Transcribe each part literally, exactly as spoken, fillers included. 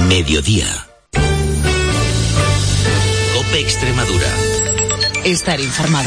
Mediodía. COPE Extremadura. Estar informado.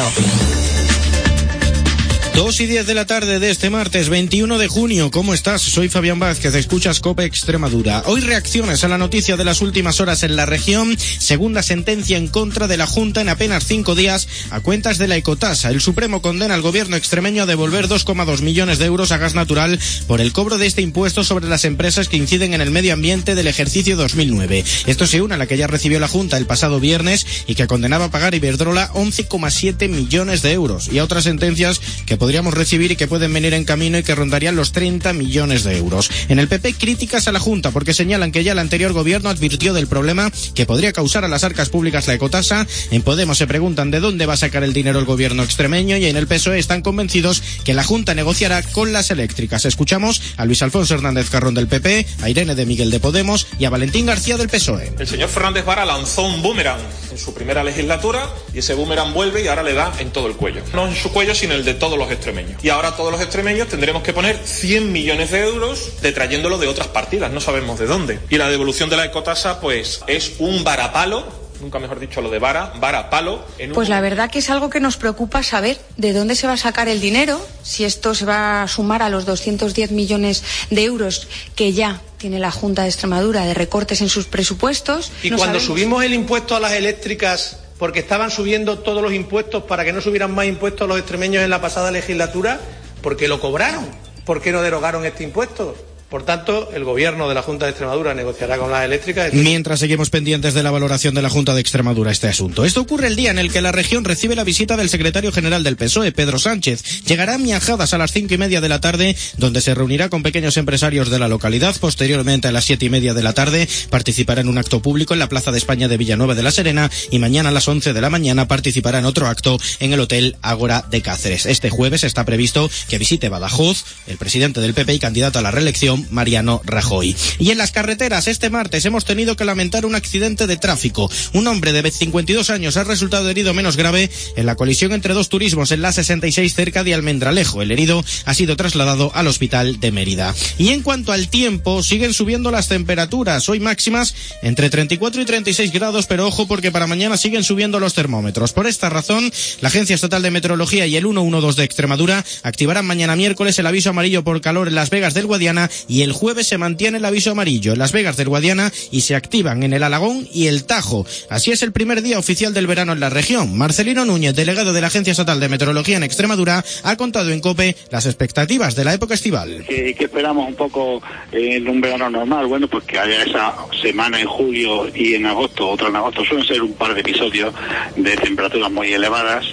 Dos y diez de la tarde de este martes veintiuno de junio. ¿Cómo estás? Soy Fabián Vázquez, escuchas COPE Extremadura. Hoy reacciones a la noticia de las últimas horas en la región. Segunda sentencia en contra de la Junta en apenas cinco días a cuentas de la ecotasa. El Supremo condena al gobierno extremeño a devolver dos coma dos millones de euros a Gas Natural por el cobro de este impuesto sobre las empresas que inciden en el medio ambiente del ejercicio dos mil nueve. Esto se une a la que ya recibió la Junta el pasado viernes y que condenaba a pagar a Iberdrola once coma siete millones de euros y a otras sentencias que podríamos recibir y que pueden venir en camino y que rondarían los treinta millones de euros. En el P P críticas a la Junta porque señalan que ya el anterior gobierno advirtió del problema que podría causar a las arcas públicas la ecotasa. En Podemos se preguntan de dónde va a sacar el dinero el gobierno extremeño y en el P S O E están convencidos que la Junta negociará con las eléctricas. Escuchamos a Luis Alfonso Hernández Carrón del P P, a Irene de Miguel de Podemos y a Valentín García del P S O E. El señor Fernández Vara lanzó un boomerang en su primera legislatura y ese boomerang vuelve y ahora le da en todo el cuello. No en su cuello, sino el de todos los extremeños. Y ahora todos los extremeños tendremos que poner cien millones de euros detrayéndolo de otras partidas, no sabemos de dónde. Y la devolución de la ecotasa, pues, es un varapalo, nunca mejor dicho lo de vara, varapalo. En un... Pues la verdad que es algo que nos preocupa saber de dónde se va a sacar el dinero, si esto se va a sumar a los doscientos diez millones de euros que ya tiene la Junta de Extremadura de recortes en sus presupuestos. Y no cuando sabemos. subimos el impuesto a las eléctricas, porque estaban subiendo todos los impuestos para que no subieran más impuestos los extremeños en la pasada legislatura, porque lo cobraron. ¿Por qué no derogaron este impuesto? Por tanto, el gobierno de la Junta de Extremadura negociará con las eléctricas. Mientras seguimos pendientes de la valoración de la Junta de Extremadura este asunto. Esto ocurre el día en el que la región recibe la visita del secretario general del P S O E, Pedro Sánchez. Llegará a Miajadas a las cinco y media de la tarde, donde se reunirá con pequeños empresarios de la localidad. Posteriormente, a las siete y media de la tarde, participará en un acto público en la Plaza de España de Villanueva de la Serena y mañana a las once de la mañana participará en otro acto en el Hotel Ágora de Cáceres. Este jueves está previsto que visite Badajoz el presidente del P P y candidato a la reelección, Mariano Rajoy. Y en las carreteras, este martes hemos tenido que lamentar un accidente de tráfico. Un hombre de cincuenta y dos años ha resultado herido menos grave en la colisión entre dos turismos en la sesenta y seis cerca de Almendralejo. El herido ha sido trasladado al hospital de Mérida. Y en cuanto al tiempo, siguen subiendo las temperaturas. Hoy máximas entre treinta y cuatro y treinta y seis grados, pero ojo porque para mañana siguen subiendo los termómetros. Por esta razón, la Agencia Estatal de Meteorología y el ciento doce de Extremadura activarán mañana miércoles el aviso amarillo por calor en Las Vegas del Guadiana y el jueves se mantiene el aviso amarillo en Las Vegas del Guadiana y se activan en el Alagón y el Tajo. Así es el primer día oficial del verano en la región. Marcelino Núñez, delegado de la Agencia Estatal de Meteorología en Extremadura, ha contado en COPE las expectativas de la época estival. ¿Qué, qué esperamos un poco en un verano normal? Bueno, pues que haya esa semana en julio y en agosto, otra en agosto, suelen ser un par de episodios de temperaturas muy elevadas,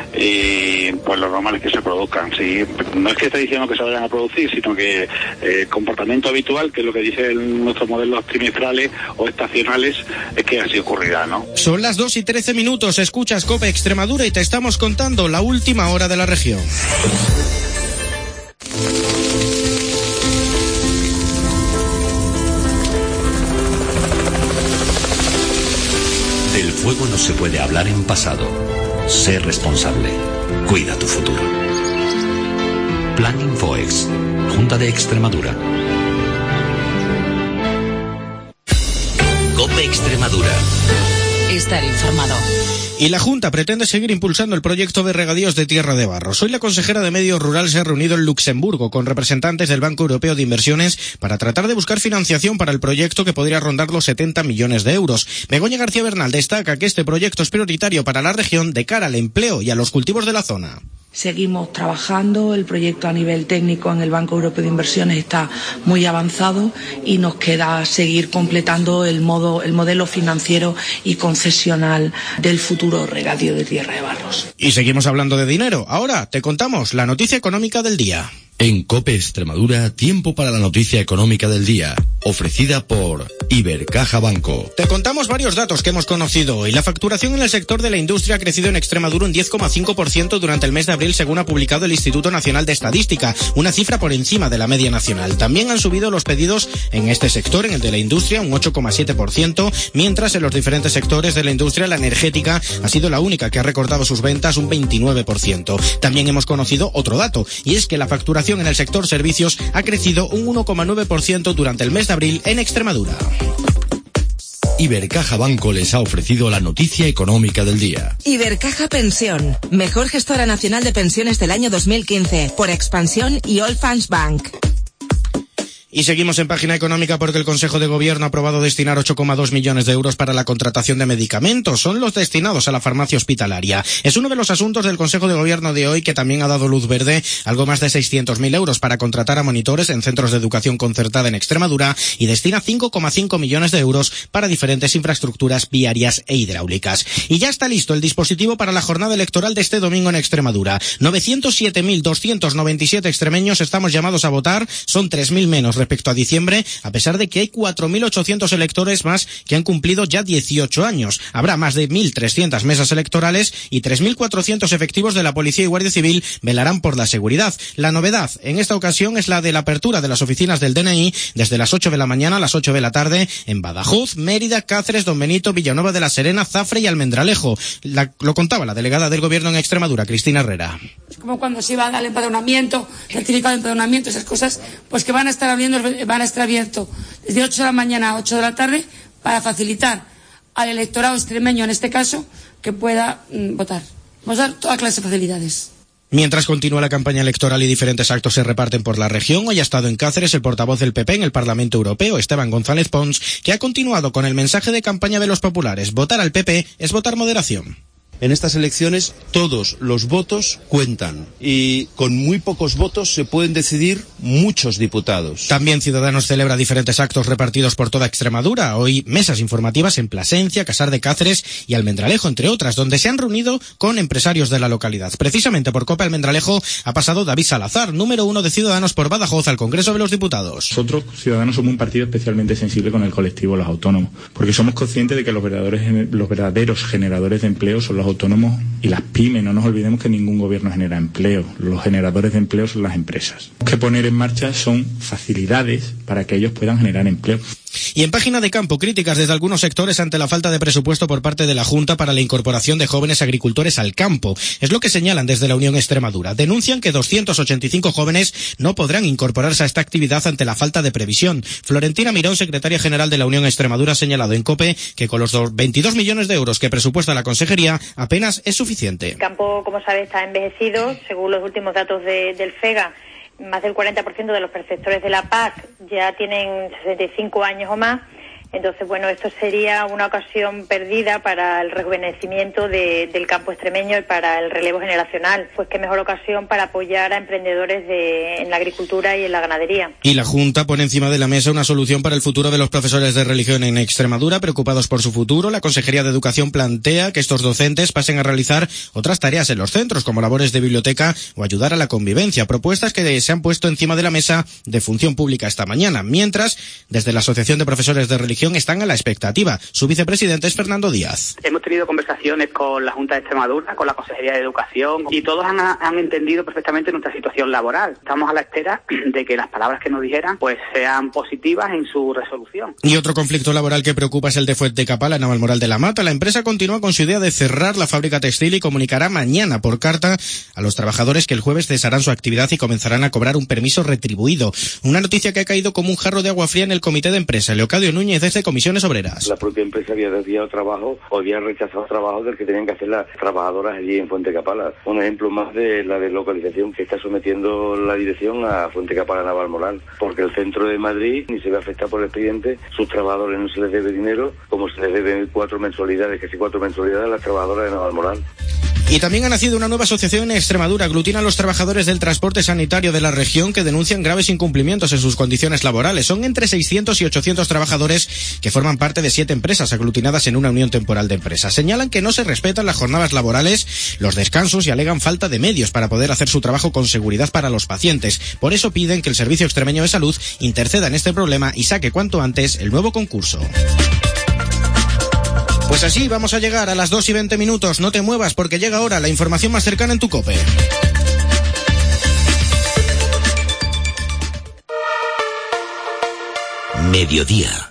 eh, pues lo normal es que se produzcan, ¿sí? No es que esté diciendo que se vayan a producir, sino que el eh, comportamiento habitual, que es lo que dice nuestros modelos trimestrales o estacionales, es que así ocurrirá, ¿no? Son las dos y trece minutos, escuchas COPE Extremadura y te estamos contando la última hora de la región. Del fuego no se puede hablar en pasado. Sé responsable. Cuida tu futuro. Plan Infoex, Junta de Extremadura. COPE Extremadura. Estar informado. Y la Junta pretende seguir impulsando el proyecto de regadíos de Tierra de Barros. Hoy la consejera de Medio Rural se ha reunido en Luxemburgo con representantes del Banco Europeo de Inversiones para tratar de buscar financiación para el proyecto que podría rondar los setenta millones de euros. Begoña García Bernal destaca que este proyecto es prioritario para la región de cara al empleo y a los cultivos de la zona. Seguimos trabajando, el proyecto a nivel técnico en el Banco Europeo de Inversiones está muy avanzado y nos queda seguir completando el, modo, el modelo financiero y concesional del futuro regadío de Tierra de Barros. Y seguimos hablando de dinero. Ahora te contamos la noticia económica del día. En COPE Extremadura, tiempo para la noticia económica del día, ofrecida por Ibercaja Banco. Te contamos varios datos que hemos conocido hoy. La facturación en el sector de la industria ha crecido en Extremadura un diez coma cinco por ciento durante el mes de abril, según ha publicado el Instituto Nacional de Estadística, una cifra por encima de la media nacional. También han subido los pedidos en este sector, en el de la industria, un ocho coma siete por ciento, mientras en los diferentes sectores de la industria, la energética ha sido la única que ha recortado sus ventas un veintinueve por ciento. También hemos conocido otro dato, y es que la facturación en el sector servicios ha crecido un uno coma nueve por ciento durante el mes de abril en Extremadura. Ibercaja Banco les ha ofrecido la noticia económica del día. Ibercaja Pensión, mejor gestora nacional de pensiones del año dos mil quince, por Expansión y Allfunds Bank. Y seguimos en página económica porque el Consejo de Gobierno ha aprobado destinar ocho coma dos millones de euros para la contratación de medicamentos. Son los destinados a la farmacia hospitalaria. Es uno de los asuntos del Consejo de Gobierno de hoy que también ha dado luz verde algo más de seiscientos mil euros para contratar a monitores en centros de educación concertada en Extremadura y destina cinco coma cinco millones de euros para diferentes infraestructuras viarias e hidráulicas. Y ya está listo el dispositivo para la jornada electoral de este domingo en Extremadura. novecientos siete mil doscientos noventa y siete extremeños estamos llamados a votar. Son tres mil menos respecto a diciembre, a pesar de que hay cuatro mil ochocientos electores más que han cumplido ya dieciocho años. Habrá más de mil trescientas mesas electorales y tres mil cuatrocientos efectivos de la Policía y Guardia Civil velarán por la seguridad. La novedad en esta ocasión es la de la apertura de las oficinas del D N I desde las ocho de la mañana a las ocho de la tarde en Badajoz, Mérida, Cáceres, Don Benito, Villanueva de la Serena, Zafre y Almendralejo. La, lo contaba la delegada del Gobierno en Extremadura, Cristina Herrera. Es como cuando se iba a dar el empadronamiento, certificado de empadronamiento, esas cosas, pues que van a estar abriendo, van a estar abiertos desde ocho de la mañana a ocho de la tarde para facilitar al electorado extremeño, en este caso, que pueda mm, votar. Vamos a dar toda clase de facilidades. Mientras continúa la campaña electoral y diferentes actos se reparten por la región, hoy ha estado en Cáceres el portavoz del P P en el Parlamento Europeo, Esteban González Pons, que ha continuado con el mensaje de campaña de los populares. Votar al P P es votar moderación. En estas elecciones todos los votos cuentan y con muy pocos votos se pueden decidir muchos diputados. También Ciudadanos celebra diferentes actos repartidos por toda Extremadura. Hoy mesas informativas en Plasencia, Casar de Cáceres y Almendralejo, entre otras, donde se han reunido con empresarios de la localidad. Precisamente por Copa Almendralejo ha pasado David Salazar, número uno de Ciudadanos por Badajoz, al Congreso de los Diputados. Nosotros, Ciudadanos, somos un partido especialmente sensible con el colectivo, los autónomos, porque somos conscientes de que los verdaderos, los verdaderos generadores de empleo son los autónomos y las pymes. No nos olvidemos que ningún gobierno genera empleo. Los generadores de empleo son las empresas. Lo que poner en marcha son facilidades para que ellos puedan generar empleo. Y en página de campo, críticas desde algunos sectores ante la falta de presupuesto por parte de la Junta para la incorporación de jóvenes agricultores al campo. Es lo que señalan desde la Unión Extremadura. Denuncian que doscientos ochenta y cinco jóvenes no podrán incorporarse a esta actividad ante la falta de previsión. Florentina Mirón, secretaria general de la Unión Extremadura, ha señalado en COPE que con los veintidós millones de euros que presupuesta la consejería apenas es suficiente. El campo, como sabe, está envejecido. Según los últimos datos de, del FEGA, más del cuarenta por ciento de los perceptores de la P A C ya tienen sesenta y cinco años o más. Entonces, bueno, esto sería una ocasión perdida para el rejuvenecimiento de, del campo extremeño y para el relevo generacional. Pues qué mejor ocasión para apoyar a emprendedores de, en la agricultura y en la ganadería. Y la Junta pone encima de la mesa una solución para el futuro de los profesores de religión en Extremadura. Preocupados por su futuro, la Consejería de Educación plantea que estos docentes pasen a realizar otras tareas en los centros, como labores de biblioteca o ayudar a la convivencia. Propuestas que se han puesto encima de la mesa de Función Pública esta mañana. Mientras, desde la Asociación de Profesores de Religión están a la expectativa. Su vicepresidente es Fernando Díaz. Hemos tenido conversaciones con la Junta de Extremadura, con la Consejería de Educación, y todos han, han entendido perfectamente nuestra situación laboral. Estamos a la espera de que las palabras que nos dijeran pues sean positivas en su resolución. Y otro conflicto laboral que preocupa es el de Fuentecapala, en Navalmoral de la Mata. La empresa continúa con su idea de cerrar la fábrica textil y comunicará mañana por carta a los trabajadores que el jueves cesarán su actividad y comenzarán a cobrar un permiso retribuido. Una noticia que ha caído como un jarro de agua fría en el comité de empresa. Leocadio Núñez, desde Comisiones Obreras. La propia empresa había desviado trabajo o había rechazado trabajo del que tenían que hacer las trabajadoras allí en Fuentecapala. Un ejemplo más de la deslocalización que está sometiendo la dirección a Fuentecapala Navalmoral, porque el centro de Madrid ni se ve afectado por el expediente, sus trabajadores no se les debe dinero, como se les deben cuatro mensualidades, casi cuatro mensualidades a las trabajadoras de Navalmoral. Y también ha nacido una nueva asociación en Extremadura. Aglutina a los trabajadores del transporte sanitario de la región que denuncian graves incumplimientos en sus condiciones laborales. Son entre seiscientos y ochocientos trabajadores que forman parte de siete empresas aglutinadas en una unión temporal de empresas. Señalan que no se respetan las jornadas laborales, los descansos y alegan falta de medios para poder hacer su trabajo con seguridad para los pacientes. Por eso piden que el Servicio Extremeño de Salud interceda en este problema y saque cuanto antes el nuevo concurso. Pues así vamos a llegar a las dos y veinte minutos. No te muevas porque llega ahora la información más cercana en tu COPE. Mediodía.